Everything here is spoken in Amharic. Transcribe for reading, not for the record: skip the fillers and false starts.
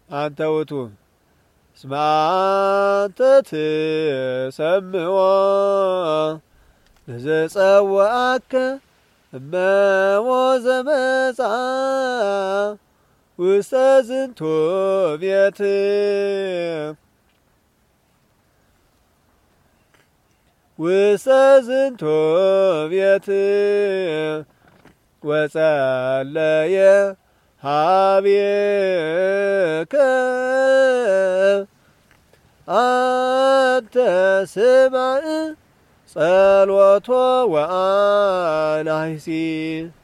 አንተ ውእቱ እስመ አንተ ትሰምዖ ለዘጸውዐከ እመቦ ዘመጻ ውስተ ዝንቱ ቤት ወጸለየ ሀቤከ አንተ ስማዕ ጸሎቶ ወአንሐሲ